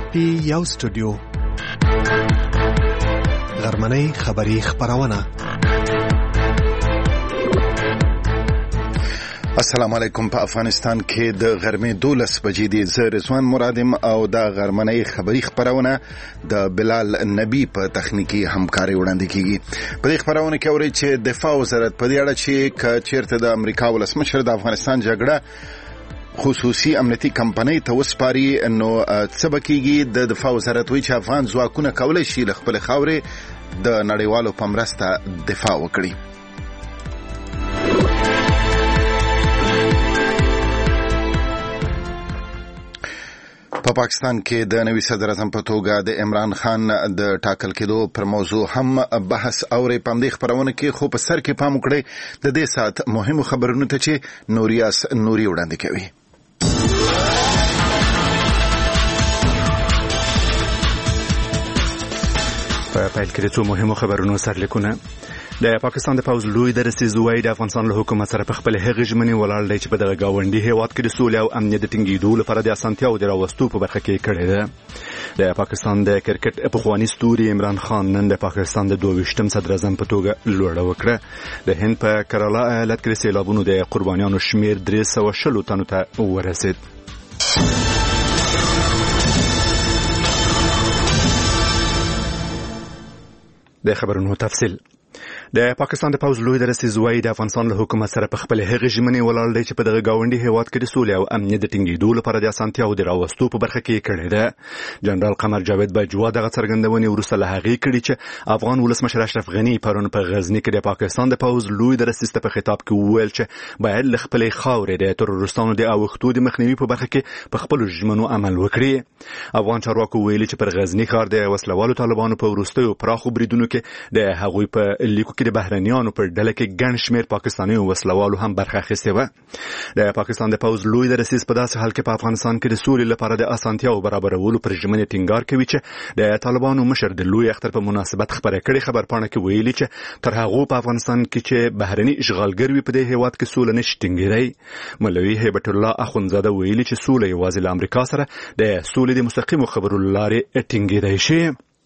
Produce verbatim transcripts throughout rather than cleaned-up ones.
پی یو سټوډیو غرمنۍ خبری خبرونه. السلام علیکم. په افغانستان کې د غرمې دولس بجې دي. زه رضوان مرادم او د غرمنۍ خبری خبرونه د بلال نبی په تخنیکی همکاري وړاندې کیږي. په دې خبرونه کې اوري چې دفاع وزارت په دې اړه چې چیرته د امریکا ولسمشر د افغانستان جګړه خصوصي امنیتي کمپنۍ ته وسپاري نو څه بکیږي. د دفاع وزارت وایي چې افغان ځواکونه کولای شي له خپل خاورې د نړیوالو په مرسته دفاع وکړي. په پاکستان کې د نوي صدر اعظم په توګه د عمران خان د ټاکل کېدو پر موضوع هم بحث اوري. په دې خبرونه کې خو په سر کې پام وکړئ د دې سات مهمو خبرونو ته چې نوریاس نوري وړاندې کوي. په پیل کې د څو مهمو خبرونو سرلیکونه. د پاکستان د پوز لوی درسیز وای د افغانستان له حکومت سره په خپل هغه ژمنې ولاړ دی چې په دغه گاونډي هیواد کې د سولې او امنیت د ټینګېدو لپاره د اسانتیا او د راوستو په برخه کې کړی دی. د پاکستان د کرکټ پخوانی ستوري عمران خان نن د پاکستان د دوه ویشتم صدر اعظم په توګه لوړه وکړه. د هند په کرالا ایالت کې سیلابونو د قربانیانو شمیر درې سوه شلو تنو ته ورسید. د خبرونو تفصیل. د پاکستان د پوز لوی درسیز وای د افغانستان له حکومت سره په خپل هغه ژمنې ولاړ دی چې په دغه گاونډي هیواد کې د سولې او امنیت د ټینګېدو لپاره د اسانتیا او د راوستو په برخه کې کړی دی. جنرال قمر جاوید بجوا دغه څرګندونې وروسته له هغې کړي چې افغان ولسمشر اشرف غني پرون په غزني کې د پاکستان د پوز لوی درسیز ته په خطاب کې وویل چې باید له خپلې خاورې د تروریستانو د اوښتو د مخنیوي په برخه کې په خپلو ژمنو عمل وکړي. افغان چارواکو ویلي چې پر غزني ښار د وسلوالو طالبانو په وروستیو پراخو بریدونو کې د هغوی په لیکو کې د بهرنیانو پر ډله کې ګڼ شمېر پاکستاني وسلوالو هم برخه اخیستې وه. د پاکستان د پوز لوی درسیز په داسې حال کې په افغانستان کې د سولې لپاره د اسانتیا او برابرولو پر ژمنې ټینګار کوي چې د طالبانو مشر د لوی اختر په مناسبت خبره کړې خبرپاڼه کې ویلي چې تر هغو په افغانستان کې چې بهرني اشغالګر وي په دې هیواد کې سوله نشي ټینګېدی. مولوي هیبت الله اخونزاده ویلي چې سوله یوازې له امریکا سره د سولې د مستقیمو خبرو له لارې ټینګېدی شي.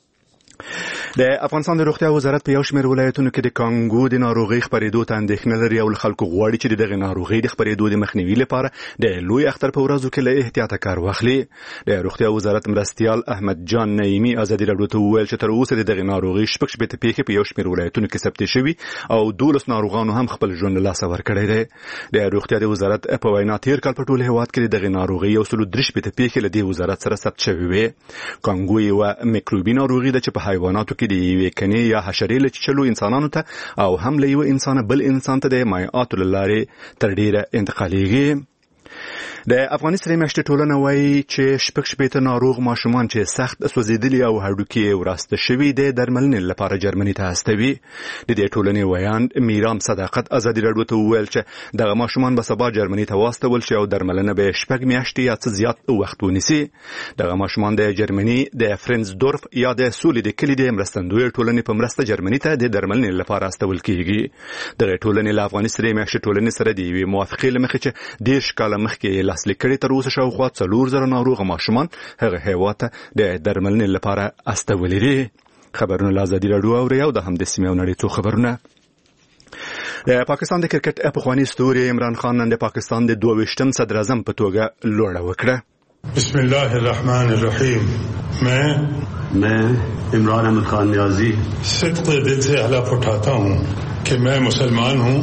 د افغانستان د روغتیا وزارت په یو شمېر ولایتونو کې د کانګو د ناروغۍ خپرېدو ته اندېښنه لري او له خلکو غواړي چې د دغې ناروغۍ د خپرېدو د مخنیوي لپاره د لوی اختر په ورځو کې له احتیاطه کار واخلي. د روغتیا وزارت مرستیال احمد جان نعیمي ازادي راډیو ته وویل چې تر اوسه د دغې ناروغۍ شپږ شپېته پیښې په یو شمېر ولایتونو کې ثبت شوي او دولس ناروغانو هم خپل ژوند له لاسه ورکړی دی. د روغتیا د وزارت په وینا تېر کال په ټول هېواد کې د دغې ناروغۍ یو سلو درې شپېته پیښې له دې وزارت سره ثبت شوې وې. کانګو یوه میکروبي ناروغي ده چې په حیواناتو کې د یوې کنې یا حشرې له چیچلو انسانانو ته او هم له یوه انسانه بل انسان ته د مایعاتو له لارې تر ډېره انتقالېږي. د افغاني سرې میاشتې ټولنه وایي چې شپږ شپېته ناروغ ماشومان چې سخت سوځېدلي او هډوکي یې وراسته شوي د درملنې لپاره جرمني ته استوي. د دې ټولنې ویاند میرام صداقت ازادي راډیو ته وویل چې دغه ماشومان به سبا جرمني ته واستول شي او درملنه به شپږ میاشتې یا څه زیات وخت ونیسي. دغه ماشومان د جرمني د فرنزدورف یا د سولې د کلي د مرستندویه ټولنې په مرسته جرمني ته د درملنې لپاره استول کیږي. دغه ټولنې له افغاني سرې میاشتې ټولنې سره د یوې موافقې له مخې چې دېرش کاله مخکې لاسلیک کړي تر اوسه شاوخوا څلور زره ناروغه ماشومان هغه هېواد ته د درملنې لپاره استولي دي. خبرونه له ازادي راډیو اورئ او د همدې سیمې او نړۍ څو خبرونه. د پاکستان د کرکټ پخوانی ستوري عمران خان نن د پاکستان د دوه ویشتم صدر اعظم په توګه لوړه وکړه. بسم الله الرحمن الرحیم. میں میں عمران احمد خان نیازی صدق دل سے احلاف اٹھاتا ہوں کہ میں مسلمان ہوں.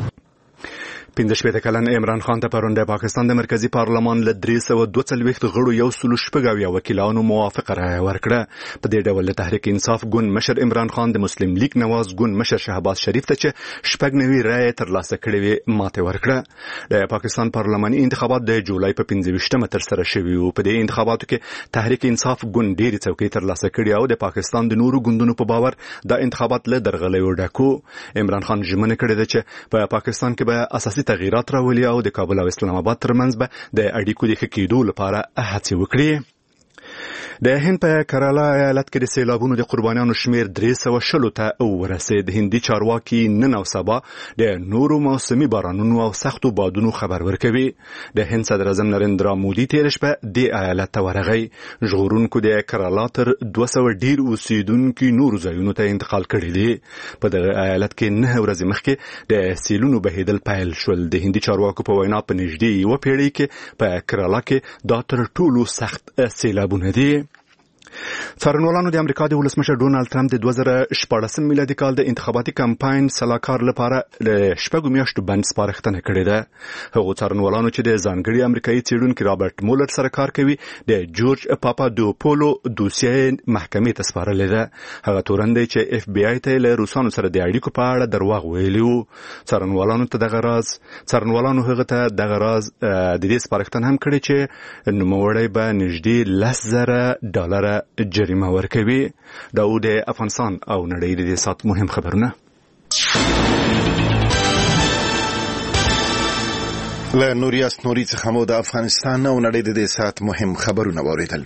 پنځه شپېته کلن عمران خان ته پرون د پاکستان د مرکزی پارلمان له درې سوه دوه څلوېښت غړو یو سلو شپږ اویا وکیلانو موافقه رایه ورکړه. په دې ډول د تحریک انصاف ګوند مشر عمران خان د مسلم لیگ نواز ګوند مشر شهباز شریف ته چې شپږ نوي رایې ترلاسه کړې وې ماتې ورکړه. د پاکستان پارلماني انتخابات د جولای په پنځه ویشتمه ترسره شوي وو. په دې انتخاباتو کې تحریک انصاف ګوند ډېرې څوکۍ ترلاسه کړې او د پاکستان د نورو ګوندونو په باور دا انتخابات له درغلیو ډکو. عمران خان ژمنه کړې ده چې په پاکستان کې به اساسي تغییرات راولي او د کابل او اسلام آباد ترمنځ به د اړیکو د ښه کېدو لپاره هڅې وکړي. د هند په کرالا ایالت کې د سیلابونو د قربانیانو شمیر درې سوه شلو ته ورسېد. هندي چارواکي نن او سبا د نورو موسمي بارانونو او سختو بادونو خبر ورکوي. د هند صدر اعظم نریندرا مودي تېره شپه دې ایالت ته ورغی. ژغورونکو د کرالا تر دوه سوه ډېر اوسېدونکي نورو ځایونو ته انتقال کړي دي. په دغه ایالت کې نهه ورځې مخکې د سیلونو بهېدل پیل شول. د هندي چارواکو په وینا په نږدې یوه پیړۍ کې په کرالا کې دا تر ټولو سخت سیلابونه دي. څارنوالانو د امریکا د ولسمشر ډونالد ټرمپ د دوه زره شپاړسم میلادي کال د انتخاباتي کمپاین سلاکار لپاره د شپږو میاشتو بند سپارښتنه کړې ده. هغو څارنوالانو چې د ځانګړي امریکایي څېړونکي رابرټ مولر سره کار کوي د جورج پاپادوپولو دوسیه محکمې ته سپارلې ده. هغه تورن دی چې اف بی آی ته له روسانو سره د اړیکو په اړه درواغ ویلي وو. څارنوالانو ته دغه راز څارنوالانو هغه ته دغه راز د دې سپارښتنه هم کړې چې نوموړی به نږدې لس زره ډالره جریمه ورکوي. دا و د افغانستان او نړۍ د دې ساعت مهم خبرونه. له نوریاس نوري څخه مو د افغانستان او نړۍ د دې ساعت مهم خبرونه واورېدل.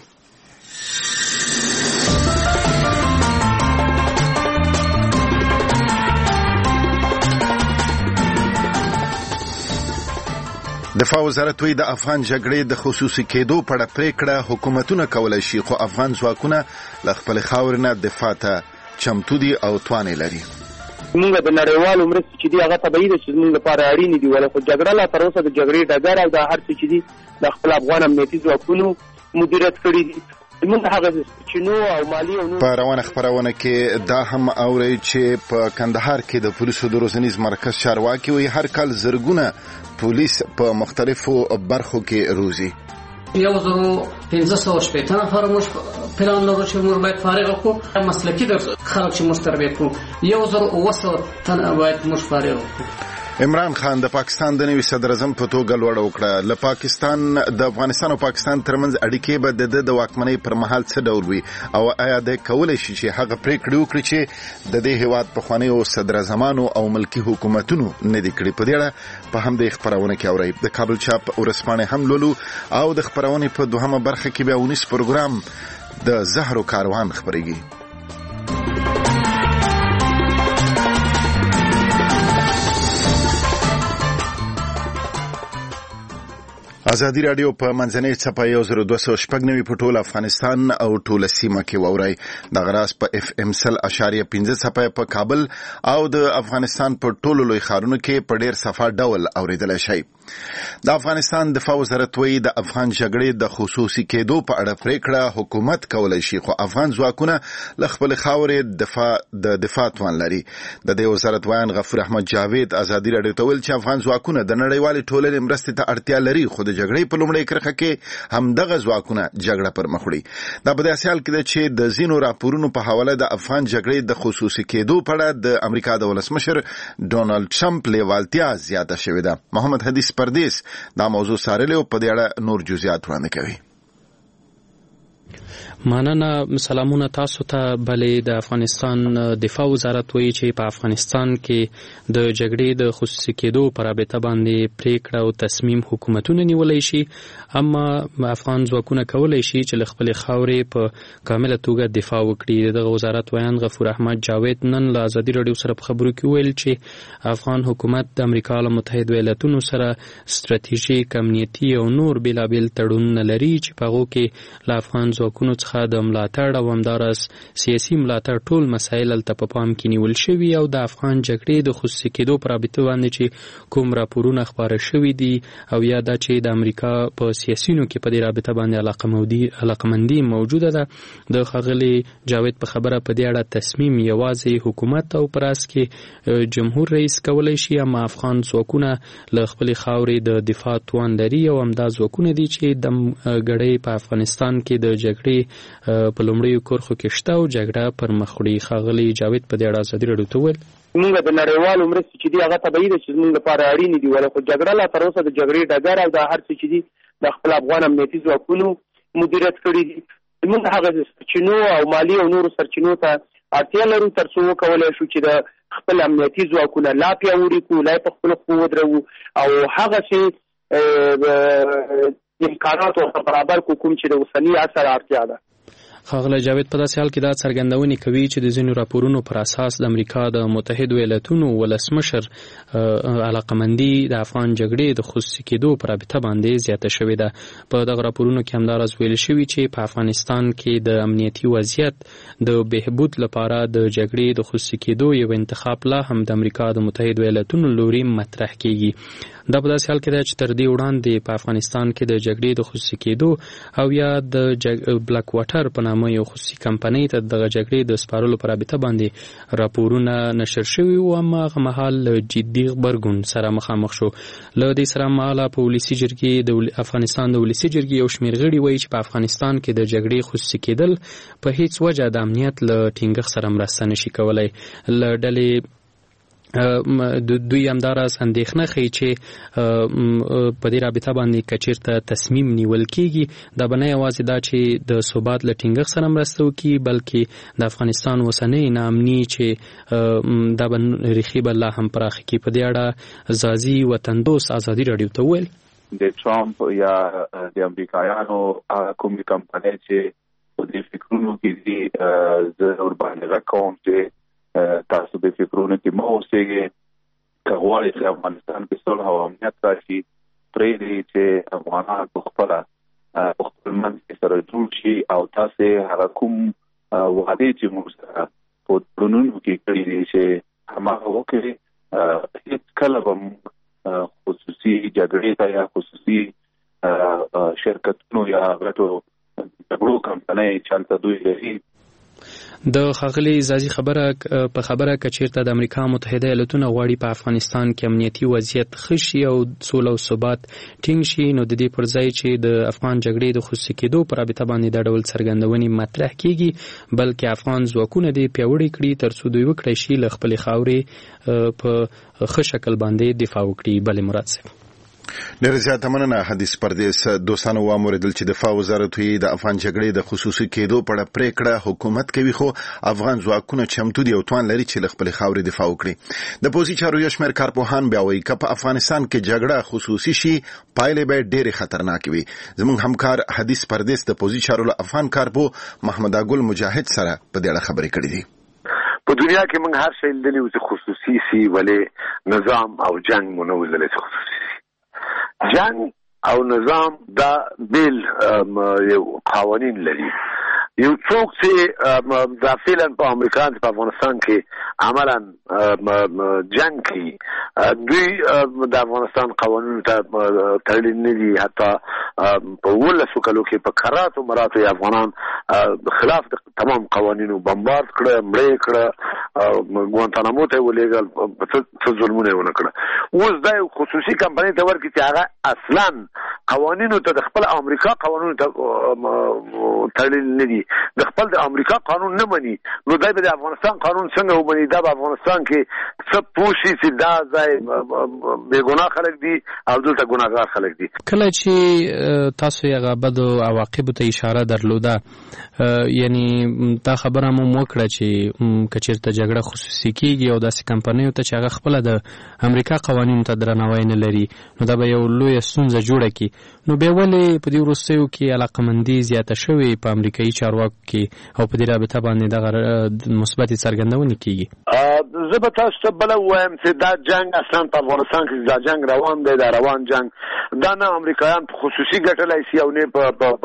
دفاع وزارت وی د افغان جګړې د خصوصي کېدو په اړه پریکړه حکومتونه کولای شي، خو افغان ځواکونه له خپل خاورې نه دفاع ته چمتو دي او توان لري. موږ د نړیوالو مرستې چې دي هغه طبیعي ده چې موږ لپاره اړینې دي، ولې خو جګړه لا تر اوسه د جګړې ډګر او د هر څه چې دي د خپل افغان امنیتي ځواکونو مدیریت کړي دي. موږ هغه چینو او مالی او په روانه خبرونه کې دا هم اوري چې په کندهار کې د پولیسو د روزنیز مرکز چارواکي وي هر کال زرګونه پولیس په مختلفو برخو کې روزي. یو زرو پنځه سوه شپېته نفره موږ پلان لرو چې موږ باید فارغ کړو، مسلکي خلک چې موږ تربیه کړو یو زرو اوه سوه تنه باید موږ فارغ کړو. عمران خان د پاکستان د نوي صدر اعظم په توګه لوړه وکړه. له پاکستان د افغانستان او پاکستان ترمنځ اړیکې به د د واکمنۍ پر مهال څه ډول وي او آیا د کولای شي چې هغه پریکړې وکړي چې د دې هیواد پخوانیو صدر اعظمانو او ملکي حکومتونو نه دي کړي؟ په دې اړه په همدې خبرونه کې اورئ. د کابل چاپ ورځپاڼې هم لولو او د خبرونې په دوهمه برخه کې بیا ونیس پروګرام د زهرو کاروان خبرېږي. ازادي رادیو په منځنۍ څپه یو زر دوه سوه شپږ نوي په ټول افغانستان او ټوله سیمه کې واورئ. دغه راز په اف ام سل اشاریه پنځه څپه په کابل او د افغانستان په ټولو لوی ښارونو کې په ډېر صفا ډول اورېدلی شئ. د افغانستان دفاع وزارت وایي د افغان جګړې د خصوصي کېدو په اړه پریکړه حکومت کولای شي، خو افغان ځواکونه له خپل خاورې دفاع د دفاع توان لري. د دې وزارت وایي غفور احمد جاوید ازادي رادیو ته ویل چې افغان ځواکونه د نړیوالې ټولنې مرستې ته اړتیا لري، خو د جګړې په لومړۍ کرښه کې همدغه ځواکونه جګړه پر مخ وړي. دا په داسې حال کې ده چې د ځینو راپورونو په حواله د افغان جګړې د خصوصي کېدو په اړه د امریکا د ولسمشر ډونالد ټرمپ لیوالتیا زیاته شوې ده. محمد حدیث پردیس دا موضوع سارلی او په دې اړه نور جزئیات وړاندې کوي. مننه. سلامونه تاسو ته. بلې د افغانستان دفاع وزارت وایي چې په افغانستان کې د جګړې د خصوصي کېدو په رابطه باندې پریکړه او تصمیم حکومتونه نیولی شي، اما افغان ځواکونه کولی شي چې له خپلې خاورې په کامله توګه دفاع وکړي. دغه وزارت ویان غفور احمد جاوید نن له ازادي راډیو سره په خبرو کې ویل چې افغان حکومت د امریکا له متحده ایالاتونو سره ستراتیژیک امنیتي او نور بېلابېل تړونونه لري چې په هغو کې له افغان ځواکونو څخه د ملاتړ او همداراز سیاسي ملاتړ ټول مسایل هلته په پام کې نیول شوي او د افغان جګړې د خصوصي کېدو په رابطه باندې چې کوم راپورونه خپاره شوي دي او یا دا چې د امریکا په سیاسینو کې په دې رابطه باندې علاقمندي موجوده ده. د ښاغلي جاوید په خبره په دې اړه تصمیم یوازې حکومت او په راس کې جمهور رئیس کولی شي، اما افغان ځواکونه له خپلې خاورې د دفاع توان لري او همدا ځواکونه دي چې د ګړۍ په افغانستان کې د جګړې په لومړیو کرښو کې شته او جګړه پر مخ وړي. ښاغلي جاوید په دې اړه ازادي راډیو ته وویل موږ د نړیوالو مرستې چې دي هغه طبیعي ده چې موږ لپاره اړینې دي، ولې خو جګړه لا تر اوسه د جګړې ډګر او د هر څه چې دي د خپل افغان امنیتي ځواکونو مدیریت کړي دي. موږ هغه سرچینو او مالی او نورو سرچینو ته اړتیا لرو تر څو وکولی شو چې د خپل امنیتي ځواکونه لا پیاوړي کړو، لا په خپلو پښو ودروو او هغسې امکانات ورته برابر کړو کوم چې د اوسني عصر اړتیا ده. ښاغلی جاوید په داسې حال کې دا څرګندونې کوي چې د ځینو راپورونو پر اساس د امریکا د متحدو ایالتونو ولسمشر علاقمندي د افغان جګړې د خصوصي کېدو پر رابطه باندې زیاته شوې ده. په دغه راپورونو کې همداراز ویل شوي چې په افغانستان کې د امنیتي وضعیت د بهبود لپاره د جګړې د خصوصي کېدو یو انتخاب لا هم د امریکا د متحدو ایالتونو لوري مطرح کیږي. دا په داسې حال کې ده چې تر دې وړاندې په افغانستان کې د جګړې د خصوصي کېدو او یا د بلاک واټر په نامه یو خصوصي کمپنۍ ته دغه جګړې د سپارلو په رابطه باندې راپورونه نشر شوي وو، اما هغه مهال جدي غبرګون سره مخامخ شو. له دې سره مهاله په ولسي جرګې د افغانستان د ولسي جرګې یو شمېر غړي وایي چې په افغانستان کې د جګړې خصوصي کېدل په هیڅ وجه د امنیت له ټینګښت سره مرسته نشي کولی. له ډلې دوی همداراز اندېښنه ښیي چې په دې رابطه باندې که چېرته تصمیم نیول کېږي دا به نه یوازې دا چې د ثبات له ټینګښت سره مرسته وکړي بلکې د افغانستان اوسنۍ ناامني چې دا به ریښې به لا هم پراخه کړي. په دې اړه زازي وطندوست ازادي راډیو ته وویل د ټرمپ یا د امریکایانو کومې کمپنۍ چې په دې فکرونو کې دي زه ورباندې غږ کوم چې تاسو د فکرونو کې مو اوسېږئ که غواړئ چې افغانستان کې صلح او امنیت راشي پرېږدئ چې افغانان په خپله په خپل منځ کې سره جوړ شي او تاسې هغه کوم وعدې چې موږ سره په تړونونو کې کړي دي چې هماغه وکړي. هېڅ کله به موږ خصوصي جګړې ته یا خصوصي شرکتونو یا غټو جګړو کمپنۍ چلته دوی لري. د ښاغلي زازي خبره په خبره که چېرته د امریکا متحده ایالتونه غواړي په افغانستان کې امنیتي وضعیت ښه شي او سوله او ثبات ټینګ شي نو د دې پر ځای چې د افغان جګړې د خصوصي کېدو په رابطه باندې دا ډول څرګندونې مطرح کېږي بلکې افغان ځواکونه دې پیاوړي کړي تر څو دوی وکړی شي له خپلې خاورې په ښه شکل باندې دفاع وکړي. بلې مراد صاحب ډېر زیاته مننه. حدیث پردیس دوستانو واوریدل چې دفاع وزارت یې د افغان جګړې د خصوصي کېدو په اړه پریکړه حکومت کوي خو افغان ځواکونه چمتو دي او توان لري چې له خپلې خاورې دفاع وکړي. د پوځي چارو یو شمېر کارپوهان بیا وایي که په افغانستان کې جګړه خصوصي شي پایلې به ډېرې خطرناکې وي. زموږ همکار حدیث پردیس د پوځي چارو له افغان کارپو محمد اګل مجاهد سره په دې اړه خبرې کړې دي. په دنیا کې موږ هر شی لیدلی و چې خصوصي سي ولې نظام او جنگ مو نه و لیدلی چې خصوصي سي. جنگ او نظام دا بیل یو قوانین لري. یو څوک چې دا فعلا په امریکا په افغانستان کې عملا جنگ کوي دوی د افغانستان قوانینو ته تړلي نه دي. حتی په ولسو کلو کې په کراتو مراتو افغانان خلاف د تمام قوانینو بمبارد کړه مړې کړه ګوانتانامو ته ولېږل څه ظلمونه یې ونه کړه. اوس دا یو خصوصي کمپنۍ ته ورکړي چې هغه اصلا قوانینو ته د خپل امریکا قوانینو ته تړلي نه دي د خپل د امریکا قانون نه مني نو دای به د افغانستان قانون څنګه ومني. دا په افغانستان کې څه پوښي چې دا ځای بې ګناه خلک دي او دلته ګناهګار خلک دي. کله چې تاسو یې هغه بدو عواقبو ته اشاره درلوده یعنی دا خبره مو وکړه چې که چېرته جګړه خصوصي کېږي او داسې کمپنیو ته چې هغه خپله د امریکا قوانینو ته درناوی نه لري نو دا به یو لویه ستونزه جوړه کړي. نو بیا ولې په دې وروستیو کې علاقمندي زیاته شوې په امریکایي چارواکو کې او په دې رابطه باندې دغه مثبتې څرګندونې کېږي؟ زه به تاسو ته بله ووایم چې دا جنګ اصلا په افغانستان کې دا جنګ روان دی دا روان جنګ دا نه امریکایان په خصوصي ګټلی سي او نه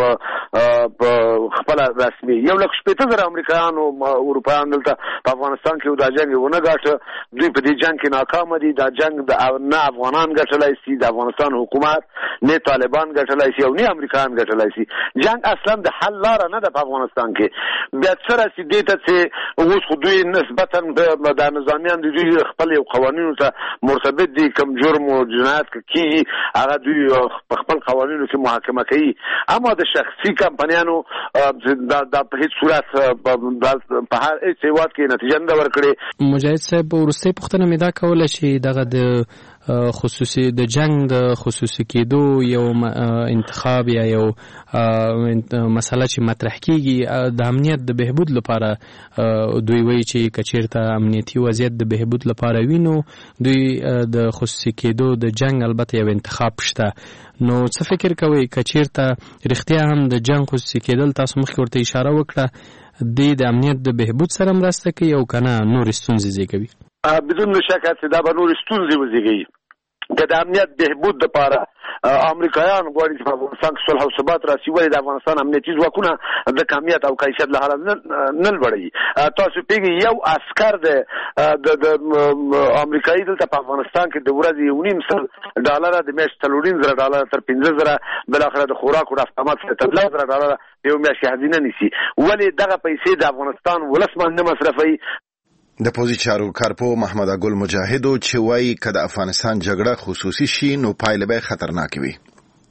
په خپله رسمي. یو لک شپېته زره امریکایان او اروپایان دلته په افغانستان کې دا جنګ ونه ګاټه دوی په دې جنګ کې ناکامه دي. دا جنګ نه افغانان ګټلی سي د افغانستان حکومت نه طالبان ګټلی سي او نه امریکایان ګټلی سي. جنګ اصلا د حل لاره نه ده په افغانستان کې. بیا څه راسي دې ته چې اوس خو دوی نسبتا د نظامیان د دوی خپل یو قوانینو ته مرتبط دي کوم جرم او جنایت کېږي هغه دوی په خپل قوانینو کې محاکمه کوي. اما د شخصي کمپنیانو دا په هیڅ صورت په هر هیڅ هېواد کې نتیجه نه ده ورکړې. مجاهد صاحب وروستۍ پوښتنه مې دا کوله چې دغه د خصوصي د جنگ د خصوصي کېدو یو انتخاب یا یو مسله چې مطرح کیږي د امنیت د بهبود لپاره دوی وایي چې کچیرته امنیتي وضعیت د بهبود لپاره وینو دوی د خصوصي کېدو د جنگ البته یو انتخاب شته. نو څه فکر کوئ کچیرته رښتیا هم د جنگ خصوصي کېدل تاسو مخکې ورته اشاره وکړه د د امنیت د بهبود سره مرسته کوي او کنه نور ستونزې زیږوي؟ بدون شک چې دا به نور ستونزې وزېږوي. که د امنیت بهبود دپاره امریکایان غواړي چې په افغانستان کې صلح او ثبات راسي، ولې د افغانستان امنیتي ځواکونه د کمیت او کیفیت له حاله نه لوړوي؟ تاسو پوهېږئ یو عسکر د د امریکایي دلته په افغانستان کې د ورځې یو نیم سل ډالره د میاشتې څلور نیم زره ډالره تر پنځه زره بالاخره د خوراک او رفتامات سره تر لس زره ډالره یو میاشتې هزینه نیسي. ولې دغه پیسې د افغانستان ولس باندې نه مصرفوي؟ د پوزي چارو کارپو محمد ګل مجاهدو چې وایي که د افغانستان جګړه خصوصي شي نو پایله به خطرناک وي.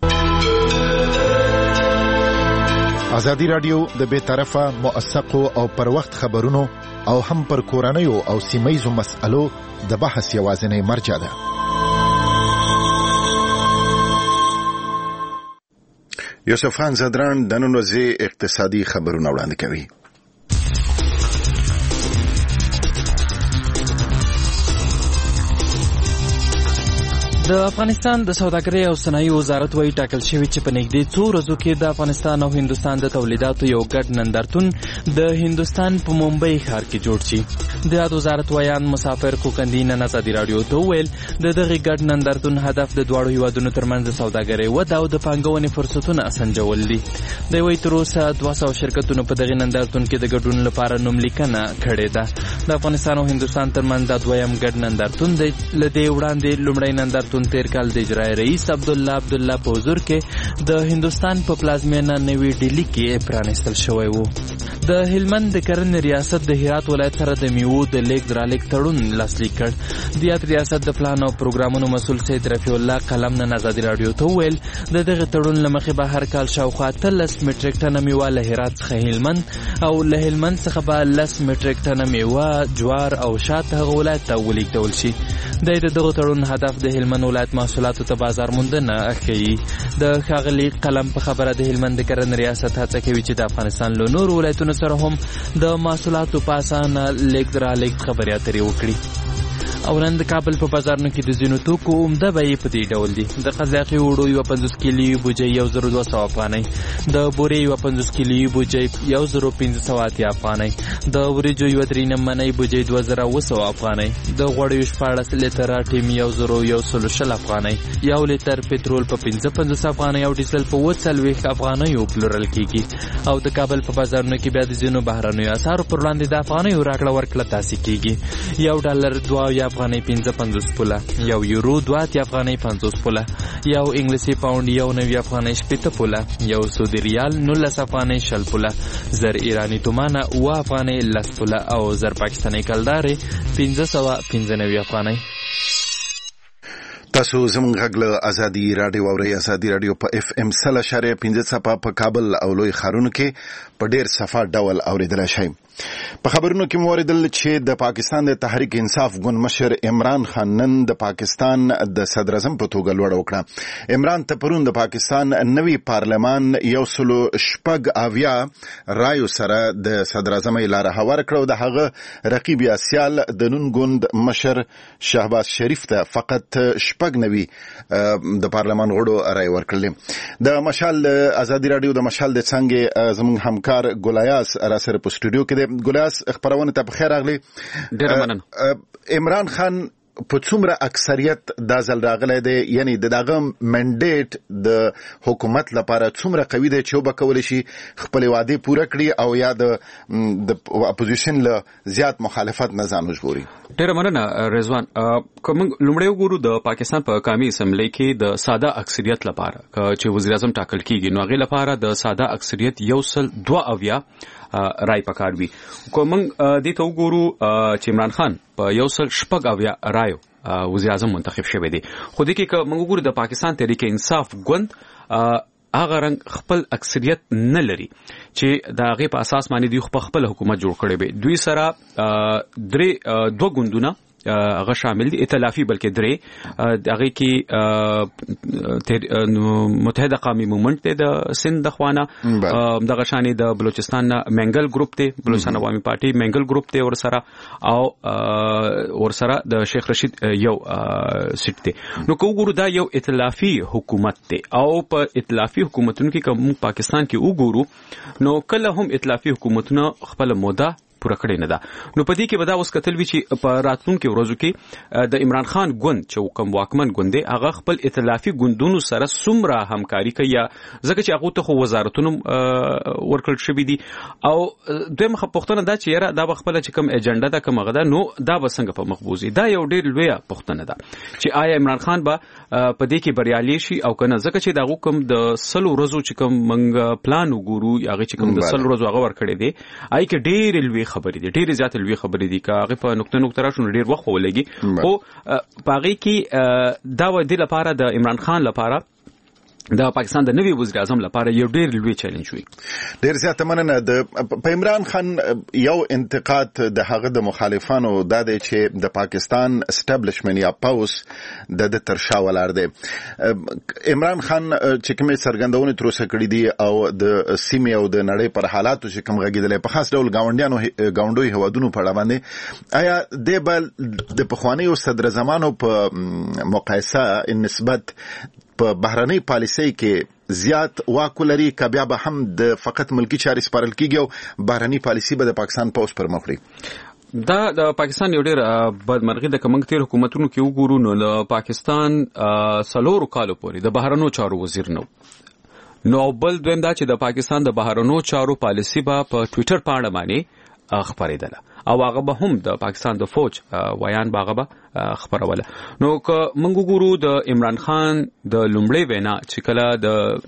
ازادي رادیو د بې طرفه موثقو او پر وخت خبرونو او هم پر کورنیو او سیمه‌یزو مسألو د بحث یوازینی مرجع ده. یوسف خان زدران د نن ورځې اقتصادي خبرونه وړاندې کوي. د افغانستان د سوداګرۍ او صنایع وزارت وايي ټاکل شوی چې په نږدې څو ورځو کې د افغانستان او هندوستان د تولیداتو یو ګډ نندارتون د هندوستان په ممبئی ښار کې جوړ شي. د یاد وزارت ویان مسافر کوکندي نن ازادي راډیو ته وویل د دغه ګډ نندارتون هدف د دواړو هیوادونو ترمنځ د سوداګرۍ وده او د پانګونې فرصتونه سنجول دي. دوی وايي تر اوسه دوه سوه شرکتونو په دغه نندارتون کې د ګډون لپاره نوملیکنه کړې ده. د افغانستان او هندوستان ترمنځ د دویم ګډ نندارتون دی. له دې وړاندې لومړی نندارتون تیر کال د اجرایي رئیس عبدالله عبدالله په حضور کې د هندوستان په پلازمینه نوی ډیلی کې پرانیستل شوی وو. د هلمند د کرنې ریاست د هرات ولایت سره د میوو د لیږد رالېږد تړون لاسلیک کړ. د یاد ریاست د پلان او پروګرامونو مسؤل سید رفیع الله قلم نن ازادي راډیو ته وویل د دغه تړون له مخې به هر کال شاوخوا اتلس میټریک ټنه میوه له هرات څخه هلمند او له هلمند څخه به لس میټریک ټنه میوه جوار او شات هغه ولایت ته ولېږدول شي. د دغه تړون هدف د هلمند ولایت محصولاتو ته بازار موندنه ښیي. د ښاغلي قلم په خبره د هلمند د کرنې ریاست هڅه کوي چې د افغانستان له نورو ولایتونو سره هم د محصولاتو په اسانه لیږد رالېږد خبرې اترې وکړي. او نن د کابل په بازارونو کې د ځینو توکو عمده بیې په دې ډول دي. د قزاقي وړو یوه پنځوس کیلي بوجۍ یو زرو دوه سوه افغانۍ، د بورې یوه پنځوس کیلي بوجۍ یو زرو پنځه سوه اتیا افغانۍ، د وریجو یوه درې نمنۍ بوجۍ دوه زره اوه سوه افغانۍ، د غوړیو شپاړس لیتره ټیم یو زرو یو سلو شل افغانۍ، یو لیتر پټرول په پنځه پنځوس افغانۍ او ډیزل په اووه څلوېښت افغانیو پلورل کېږي. او د کابل په بازارونو کې بیا د ځینو بهرنیو اسعارو پر وړاندې د افغانیو راکړه ورکړه تاسې کېږي. یو ډالر دوه اویا افغانۍ پنځه پنځوس پوله، یو یورو دوه اتیا افغانۍ پنځوس پوله، یو انګلیسي پاونډ یو نوي افغانۍ شپېته پوله، یو سعودي ریال نولس افغانۍ شل پوله، زر ایراني تومانه اوه افغانۍ لس پوله او زر پاکستاني کلدارې پنځه سوه پنځه نوي افغانۍ. تاسو زموږ غږ له ازادي راډیو اورئ. ازادي راډیو په اف ام سل اشاریه پنځه څپه په کابل او لوی ښارونو کې په ډیر صفا ډول اوریدلی شئ. په خبرونو کې مو اوریدل چې د پاکستان د تحریک انصاف ګوند مشر عمران خان نن د پاکستان د صدر اعظم په توګه لوړه وکړه. عمران ته پرون د پاکستان نوي پارلمان یو سلو شپږ اویا رایو سره د صدر اعظم لاره هواره کړه او د هغه رقیب یا سیال د نون ګوند مشر شهباز شریف ته فقط شپږ نوي د پارلمان غړو رای ورکړل. د مشال ازادي راډیو د مشال د څنګه زموږ همکار ګولیاس را سره په سټوډیو کې ګولیاس خبرونه ته بخیر راغلی. ډېر مننه. عمران خان په څومره اکثریت دا ځل راغلی دی، یعنی د دغه منډیټ د حکومت لپاره څومره قوي دی چې وبه کولی شي خپلې وعدې پوره کړي او یا د اپوزیشن له زیات مخالفت نه ځان وژغوري؟ ډېره مننه رضوان. که موږ لومړی وګورو د پاکستان په قومي اسمبلی کې د ساده اکثریت لپاره چې وزیر اعظم ټاکل کیږي نو هغې لپاره د ساده اکثریت یو سل دوه اویا رای پکار وي. که موږ دې ته وګورو چې عمران خان په یو سل شپږ اویا رایو وزیر اعظم منتخب شوی دی، خو دې کې که موږ وګورو د پاکستان تحریک انصاف ګوند هغه رنګ خپل اکثریت نه لري چې د هغې په اساس باندې دوی خپل حکومت جوړ کړی وي. دوی سره درې دوه ګوندونه هغه شامل دي ائتلافي بلکې درې هغه کې متحده قومي مومنت د سند د خوانه دغه شانې د بلوچستان منګل ګروپ ته بلوچستان عوامي پارټي منګل ګروپ ته ورسره او ورسره د شیخ رشید یو سیټ ته نو کوګورو دا یو ائتلافي حکومت ته او په ائتلافي حکومتونو کې کوم پاکستان کې وګورو نو کله هم ائتلافي حکومتونه خپل موده پوره کړی نه ده نو په دې کې به دا اوس کتل وی چې په راتلونکو ورځو کې د عمران خان ګوند چې کوم واکمن ګوند دی هغه خپل ائتلافي ګوندونو سره څومره همکاري کوي ځکه چې هغه ته خو وزارتونو ورکړل شوی دي او دویمه پوښتنه دا چې یاره دا خپل چې کوم ایجنډا ده کوم غدا نو دا به څنګه په مخبوزي دا یو ډېر لوی پوښتنه ده چې آیا عمران خان به په دې کې بریالي شي او کنه ځکه چې دا کوم د سلو ورځو چې کوم منګ پلان وګورو هغه چې کوم د سلو ورځو هغه ورکړي دي آی کې ډېر لوی خبرې دي ډېر زیات لوی خبرې دي که هغه په نقطه نقطه راشو ډېر وخت ولګي او پاغي کې دا و د لپاره د عمران خان لپاره د پاکستان د نوي وزیر اعظم لپاره یو ډېر لوی چیلنج وي ډېر زیات مننه د په عمران خان یو انتقاد د هغه د مخالفانو دا دی چې د پاکستان اسټابلیشمنت یا پاوس د د ترشا ولر دی عمران خان چې کومه سرګندونه تر اوسه کړې دي او د سیمې او د نړۍ پر حالاتو چې کوم غږیدل په خاص ډول گاونډیانو گاونډوي هوادونو په اړه باندې آیا د بل د پخوانیو صدر زمانو په مقایسه نسبت په بهرنۍ پالیسۍ کې زیات واک لري که بیا به هم د فقط ملکی چارې سپارل کیږي او بهرنۍ پالیسي به د پاکستان پوس پر مخ وړي دا د پاکستان یو ډېر بدمرغي د کومنګ تیر حکومتونو کې وګورو نو د پاکستان سلور کالو پورې د بهرنو چارو وزیر نو نو بل دویم دا چې د پاکستان د بهرنو چارو پالیسي به په ټوئیټر باندې باندې خبرېدله او هغه به هم د پاکستان د فوج ویان باغه به خبروله نو که موږ وګورو د عمران خان د لومړی وینا چې کله د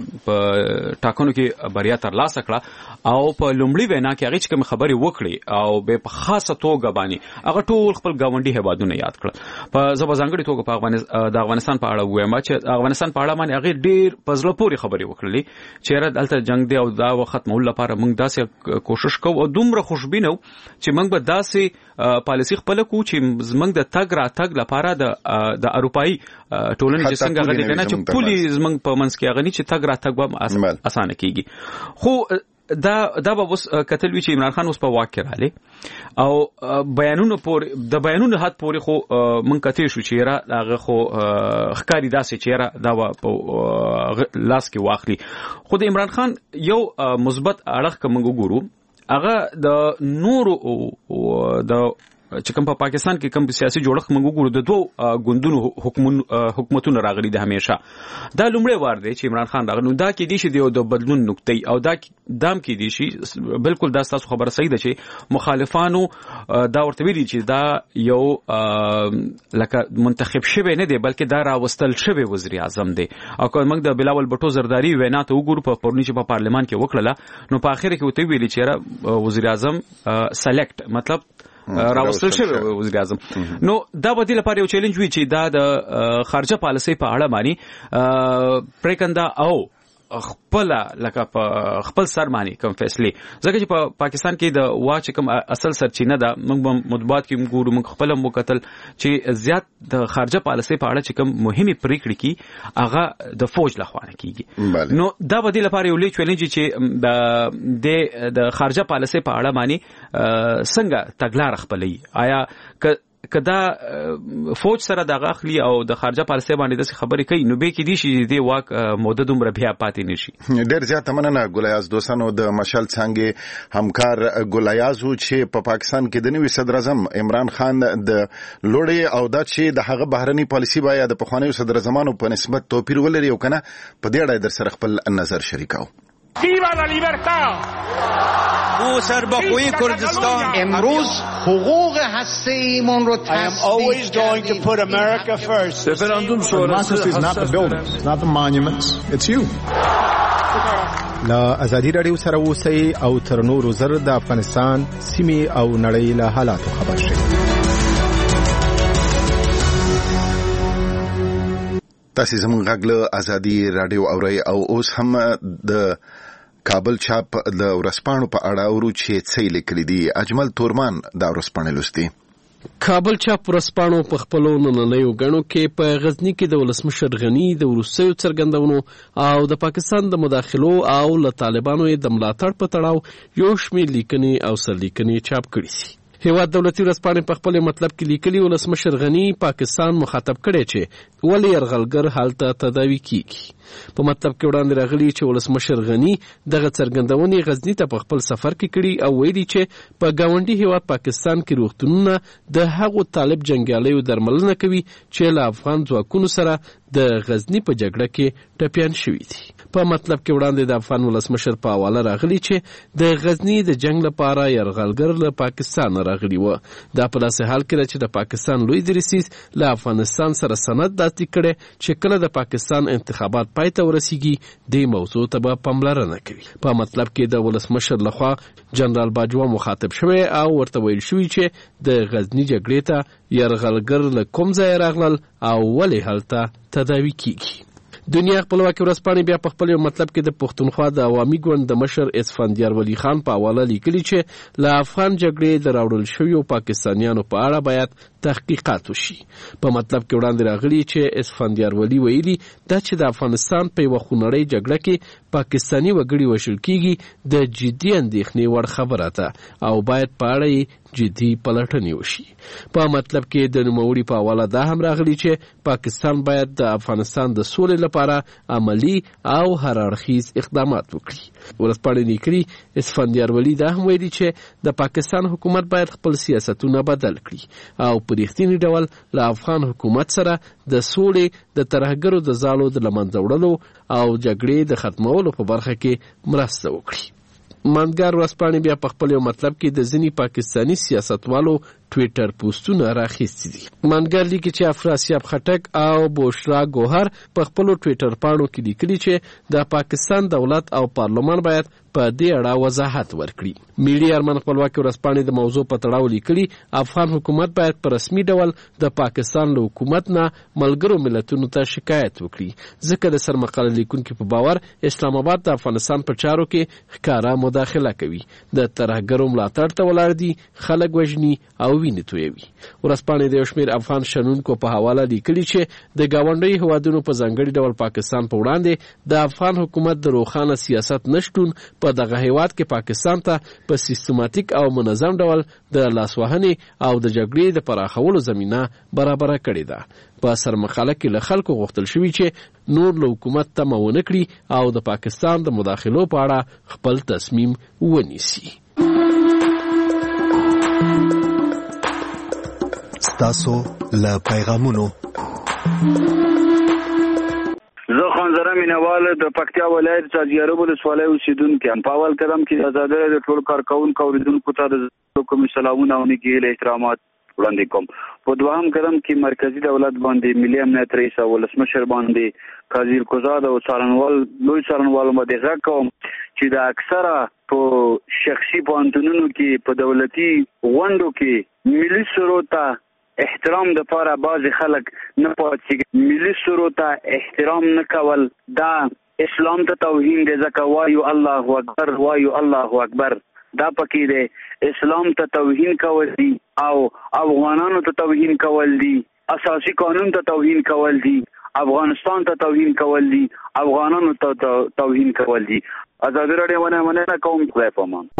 ټاکنو کې بریا ترلاسه کړه او په لومړی وینا کې هغه چې کوم خبرې وکړي او به په خاصه توګه باندې هغه ټول خپل گاونډي هیوادونه یاد کړل په ځانګړي توګه په د افغانستان په اړه وایم چې افغانستان په اړه باندې هغه ډېر پزله پوري خبرې وکړلې چې را دلته جنگ دی او دا وخت مول لپاره موږ داسې کوشش کوو او دومره خوشبینو چې موږ به داسې پالیسي خپل کو چې زمنګ د تګ را تګ لپاره د د اروپאי ټولنې چې څنګه غوډه کنه چې پولی زمنګ په منځ کې غني چې تګ را تګ به اسانه کیږي خو دا دا به وس کتل وی چې عمران خان اوس په واقع رااله او بیانونو پور د بیانونو حد پورې خو من کته شو چې را هغه خو خکاری داسې چې را دا په لاس کې واخلي خو د عمران خان یو مثبت اړخ کوم وګورو هغه د نورو د چې کوم په پاکستان کې کوم سیاسي جوړښت موږ وګورو د دوه ګوندونو حکومتونو راغلي د همیشه دا لومړی وار دی چې عمران خان راغلی دا کې دي چې د بدلون نقطې او دا دام کې دي چې بالکل دا تاسو خبره صحیح ده چې مخالفانو دا ورته ویلي چې دا یو لکه منتخب شوی نه دی بلکې دا راوستل شوی وزیر اعظم دی او که موږ د بلاول بټو زرداری وینا ته وګورو په پرونی چې په پارلمان کې وکړه نو په اخر کې وته ویلي چې وزیر اعظم سلیکټ مطلب راوستل شوی وزیر اعظم نو دا به د لپاره یو چیلنج وي چې دا د خارجه پالیسۍ په اړه باندې پریکندا او خپل لکه په خپل سر باندې کوم فیصله ځکه چې په پاکستان کې د واچ کوم اصل سرچینه ده موږ مطبوعات کې موږ موږ خپل مقتل چې زیات د خارجه پالیسۍ په اړه چې کوم مهمه پریکړې کی هغه د فوج لخوا نه کیږي نو دا به د لپاره یو لوی چیلنج چې د د خارجه پالیسۍ په اړه باندې څنګه تګلار خپلې آیا کدا فوج سره د غاخلی او د خارجه پالیسۍ باندې د خبرې کوي نو به کې دي چې د واک مدد عمر بیا پاتې نشي ډېر زیات مننه ګولیاز دوستانو د مشال څنګه همکار ګولیاز چې په پاکستان کې د نوي صدر اعظم عمران خان د لوړې او د چې د هغه بهرنۍ پالیسۍ باید د پخوانیو صدر زمانو په نسبت توپیر ولري او کنه په دې اړه در سره خپل نظر شریکاو ویوا لا لیبرتا او سربخوی کردستان امروز حقوق هسته‌ایمون رو تثبیت رفراندوم شورای not the buildings, not the monuments, it's you. لا ازادي رادیو سره اوسئ او تر نورو زر د افغانستان سیمې او نړۍ له حالاتو خبر شئ. تاسو زموږ غږ له ازادي رادیو اورئ او اوس هم د کابل چاپ د ورسپانو په اړه ورو چې څه لیکلي دي. اجمل تورمان دا ورسپانه لوستي. کابل چاپ ورځپاڼو په خپلو نننیو غڼو کې په غزني کې د ولسمشر غني د وروستیو څرګندونو او د پاکستان د مداخلو او له طالبانو د ملاتړ په تړاو یو شمېر لیکنې او سرلیکنې چاپ کړي دي. هیواد دولتي ورځپاڼې په خپل مطلب کې لیکلي ولسمشر غني پاکستان مخاطب کړي چې ولې یرغلګر حالت تداوي کیږي. په مطلب کې وړاندې راغلي چې ولسمشر غني دغه څرګندونې غزني ته په خپل سفر کې کړي او ویلي چې په ګاونډي هیواد پاکستان کې روغتونونه د هغو طالب جنګیالیو درملنه کوي چې له افغان ځواکونو سره د غزني په جګړه کې ټپیان شوي دي. په مطلب کې وړاندې د افغان ولسمشر په حواله راغلي چې د غزني د جنگ لپاره یرغلګر له پاکستان راغلي و. دا په داسې حال کې چې د پاکستان لوی دریسیس له افغانستان سره سند لاسلیک کړي چې کله د پاکستان انتخابات پای ته ورسیږي د موضوع ته به پاملرنه کوي. په مطلب کې د ولسمشر لخوا جنرال باجوا مخاطب شوی او ورته ویل شوی چې د غزني جګړې ته یرغلګر له کوم ځای راغلل او ولې هلته تداوي کیږي. دنیا خپلواکي ورځپاڼې بیا په خپل مطلب کې د پښتونخوا د عوامي ګوند د مشر اسفندیار ولی خان په حواله لیکلي چې له افغان جګړې د راوړل شویو پاکستانیانو په اړه باید تحقیقات وشي. په مطلب کې وړاندې راغلي چې اسفندیار ولی ویلي دا چې د افغانستان په یوه خونړۍ جګړه کې پاکستاني وګړي وژل کیږي د جدي اندېښنې وړ خبره ده او باید په اړه یې جدي پلټنې وشي. په مطلب کې د نوموړي په حواله دا هم راغلي چې پاکستان باید د افغانستان د سولې لپاره عملی او هر اړخیز اقدامات وکړي. ورځپاڼې لیکلي اسفندیار ولی دا هم ویلي چې د پاکستان حکومت باید خپل سیاستونه بدل کړي او په رښتیني ډول له افغان حکومت سره د سولې د ترهګرو د ځالو د له منځه وړلو او جګړې د ختمولو په برخه کې مرسته وکړي. ماندګار ورځپاڼې بیا په خپل مطلب کې د ځینې پاکستاني سیاستوالو ټویټر پوسټونه راخیستي دي. ماندګار لیکي چې افراسیاب خټک او بوشرا ګوهر په خپل ټویټر پاڼو کې لیکلي چې د پاکستان دولت او پارلمان باید په دې اړه وضاحت ورکړي. ملي ارمان خپلواکي ورځپاڼې د موضوع په تړاو لیکلي افغان حکومت باید په رسمي ډول د پاکستان له حکومت نه ملګرو ملتونو ته شکایت وکړي ځکه د سرمقاله لیکونکي په باور اسلام آباد د افغانستان په چارو کې ښکاره مداخله کوي، د ترهګرو ملاتړ ته ولاړ دي، خلک وژني او وینې تویوي. ورځپاڼې د یو شمېر افغان شنونکو په حواله لیکلي چې د ګاونډیو هیوادونو په ځانګړي ډول پاکستان په وړاندې د افغان حکومت د روښانه سیاست نشتون په دغه هیواد کې پاکستان ته په سیستماتیک او منظم ډول د لاسوهنې او د جګړې د پراخولو زمینه برابره کړې ده. په سرمقاله کې له خلکو غوښتل شوي چې نور له حکومت تمه ونه کړي او د پاکستان د مداخلو په اړه خپل تصمیم ونیسي. ستاسو له پیغامونو زه خانزره مینهوال د پکتیا ولایت څاځیارو ولسوالۍ اوسیدونکی یم. په اول قدم کې د ازادۍ د ټولو کارکوونکو اوریدونکو ته د کوم سلامونه او نیکې احترامات وړاندې کوم. په دوهم قدم کې مرکزی دولت باندې ملي امنیت رئیس او ولسمشر باندې قاضي القضات او څارنوال لوی څارنوال باندې غږ کوم چې د اکثره په شخصي پوهنتونونو کې په دولتي غونډو کې ملي سرود ته احترام د پاره بعض خلک نه پاتې ملي سرود ته احترام نه کول دا اسلام ته توهین دی. ځکه وایو الله اکبر وایو الله اکبر دا پکې دی. اسلام ته توهین کول دي او افغانانو ته توهین کول دي، اساسي قانون ته توهین کول دي، افغانستان ته توهین کول دي، افغانانو ته توهین کول دي. ازادي راډیو باندې مننه کوم. خدای پامان.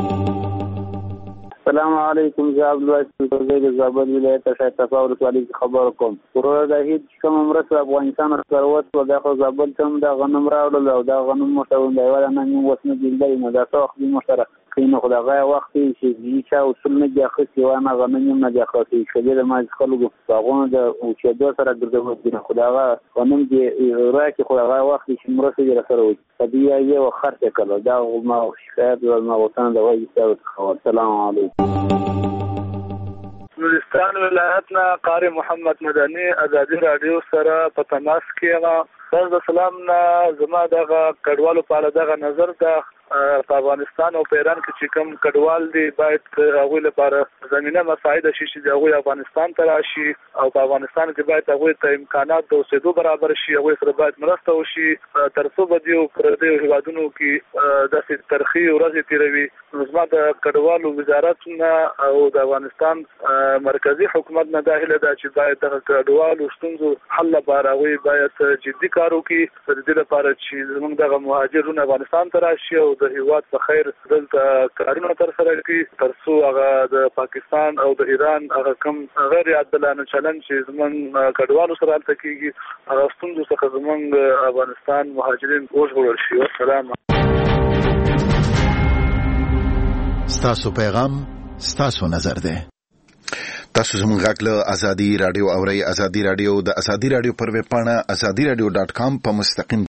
السلام علیکم. زه عبدالواسط د زابل ولایت شایسته صفا ولسوالۍ خبر کوم. ورور د هیڅ کوم مرسته افغانستان سره وته د زابل څخه د غنم راوړل او د غنم مشاون دی ولا نه وسنه دی نه دا څو خپل مشترک کینو خدای وخت چې چې اصول نه دی خو وانا غنم نه دی خو چې د ما خلکو باغونه د چې د سره ګرځول دي خدای غنم دی راکې خدای وخت چې مرسته دی سره وي طبيعي یو خرڅ کړو دا ما شکایت ورما وطن د وایي تاسو. السلام علیکم. نورستان ولایت نه قاری محمد مدني ازادي رادیو سره په تماس کې ما د سلام نه زما دغه کډوالو په اړه دغه نظر ده په افغانستان او په ایران کې چې کوم کډوال دي باید هغوی لپاره زمینه مساعده شي چې هغوی افغانستان ته راشي او په افغانستان کې باید هغوی ته امکانات د اوسېدو برابر شي، هغوی سره باید مرسته وشي تر څو به دې پردیو هېوادونو کې داسې ترخې ورځې تېروي. نو زما د کډوالو وزارت نه او د افغانستان مرکزي حکومت نه دا هیله ده چې باید دغه کډوالو ستونزو حل لپاره هغوی باید جدي کار وکړي د دې لپاره چې زموږ دغه مهاجرون افغانستان ته راشي او د هېواد په خیر دلته کارونه ترسره کړي تر څو هغه د پاکستان او د ایران هغه کوم غیر عادلانه چلند چې زموږ کډوالو سره هلته کېږي هغه ستونزو څخه زموږ افغانستان مهاجرین وژغورل شي. والسلام. ستاسو پیغام ستاسو نظر ده. تاسو زموږ غږ له ازادي رادیو اورئ. ازادي رادیو د ازادي رادیو پر ویب پاڼه ازادي رادیو ډاټ کام په مستقیم